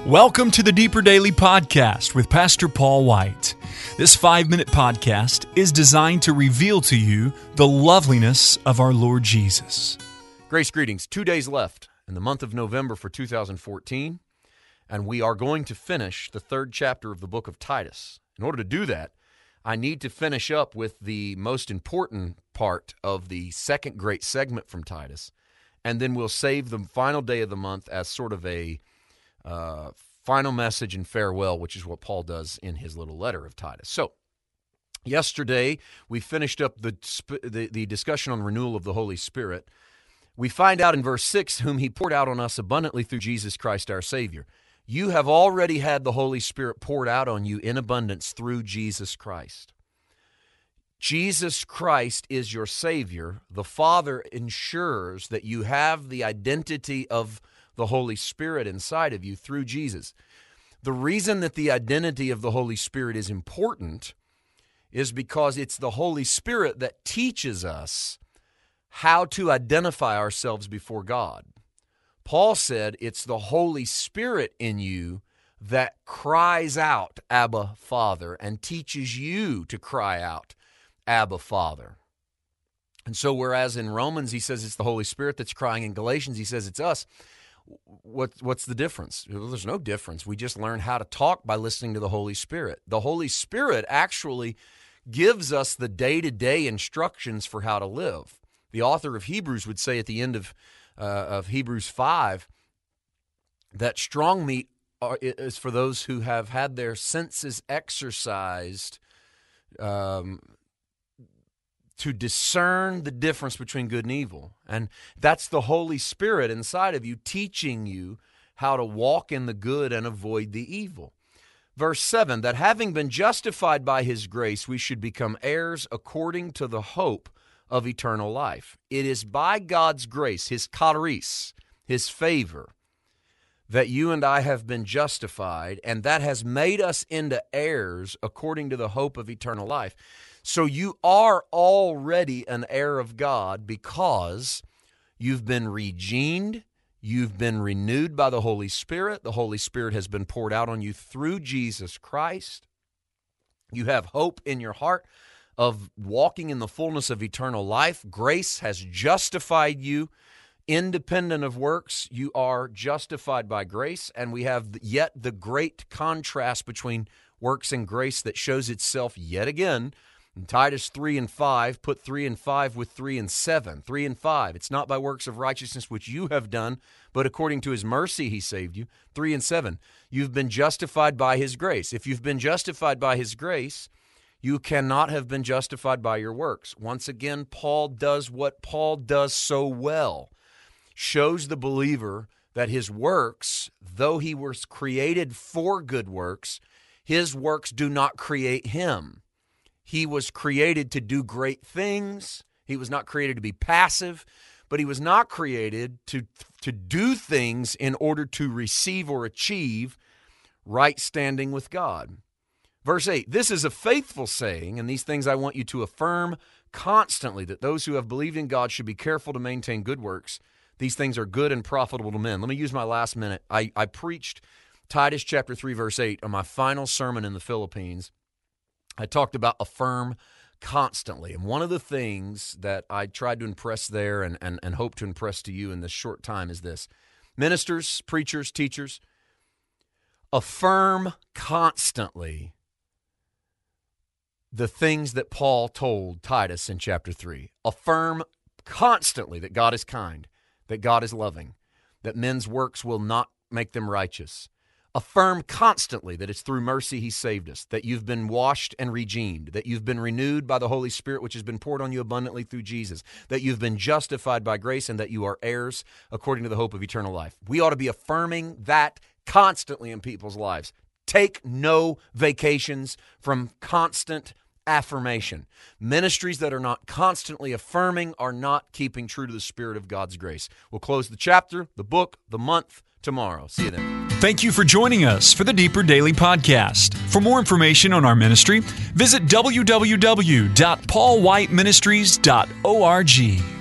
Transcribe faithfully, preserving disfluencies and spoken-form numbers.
Welcome to the Deeper Daily Podcast with Pastor Paul White. This five-minute podcast is designed to reveal to you the loveliness of our Lord Jesus. Grace greetings. Two days left in the month of November for two thousand fourteen, and we are going to finish the third chapter of the book of Titus. In order to do that, I need to finish up with the most important part of the second great segment from Titus, and then we'll save the final day of the month as sort of a Uh, final message and farewell, which is what Paul does in his little letter of Titus. So, yesterday we finished up the, the the discussion on renewal of the Holy Spirit. We find out in verse six, whom he poured out on us abundantly through Jesus Christ our Savior. You have already had the Holy Spirit poured out on you in abundance through Jesus Christ. Jesus Christ is your Savior. The Father ensures that you have the identity of the Holy Spirit inside of you through Jesus. The reason that the identity of the Holy Spirit is important is because it's the Holy Spirit that teaches us how to identify ourselves before God. Paul said it's the Holy Spirit in you that cries out, Abba, Father, and teaches you to cry out, Abba, Father. And so whereas in Romans he says it's the Holy Spirit that's crying, in Galatians he says it's us, What, what's the difference? Well, there's no difference. We just learn how to talk by listening to the Holy Spirit. The Holy Spirit actually gives us the day-to-day instructions for how to live. The author of Hebrews would say at the end of uh, of Hebrews five that strong meat are, is for those who have had their senses exercised um to discern the difference between good and evil. And that's the Holy Spirit inside of you teaching you how to walk in the good and avoid the evil. Verse seven, that having been justified by his grace, we should become heirs according to the hope of eternal life. It is by God's grace, his charis, his favor, that you and I have been justified, and that has made us into heirs according to the hope of eternal life. So you are already an heir of God because you've been regened, you've been renewed by the Holy Spirit. The Holy Spirit has been poured out on you through Jesus Christ. You have hope in your heart of walking in the fullness of eternal life. Grace has justified you independent of works. You are justified by grace, and we have yet the great contrast between works and grace that shows itself yet again in Titus three and five. Put three and five with three and seven. three and five. It's not by works of righteousness which you have done, but according to his mercy he saved you. three and seven. You've been justified by his grace. If you've been justified by his grace, you cannot have been justified by your works. Once again, Paul does what Paul does so well. Shows the believer that his works, though he was created for good works, his works do not create him. He was created to do great things. He was not created to be passive, but he was not created to, to do things in order to receive or achieve right standing with God. Verse eight, this is a faithful saying, and these things I want you to affirm constantly, that those who have believed in God should be careful to maintain good works. These things are good and profitable to men. Let me use my last minute. I, I preached Titus chapter three, verse eight on my final sermon in the Philippines. I talked about affirm constantly. And one of the things that I tried to impress there and, and, and hope to impress to you in this short time is this. Ministers, preachers, teachers, affirm constantly the things that Paul told Titus in chapter three. Affirm constantly that God is kind, that God is loving, that men's works will not make them righteous. Affirm constantly that it's through mercy he saved us, that you've been washed and regened, that you've been renewed by the Holy Spirit, which has been poured on you abundantly through Jesus, that you've been justified by grace, and that you are heirs according to the hope of eternal life. We ought to be affirming that constantly in people's lives. Take no vacations from constant affirmation. Ministries that are not constantly affirming are not keeping true to the Spirit of God's grace. We'll close the chapter, the book, the month tomorrow. See you then. Thank you for joining us for the Deeper Daily Podcast. For more information on our ministry, visit w w w dot paul white ministries dot org.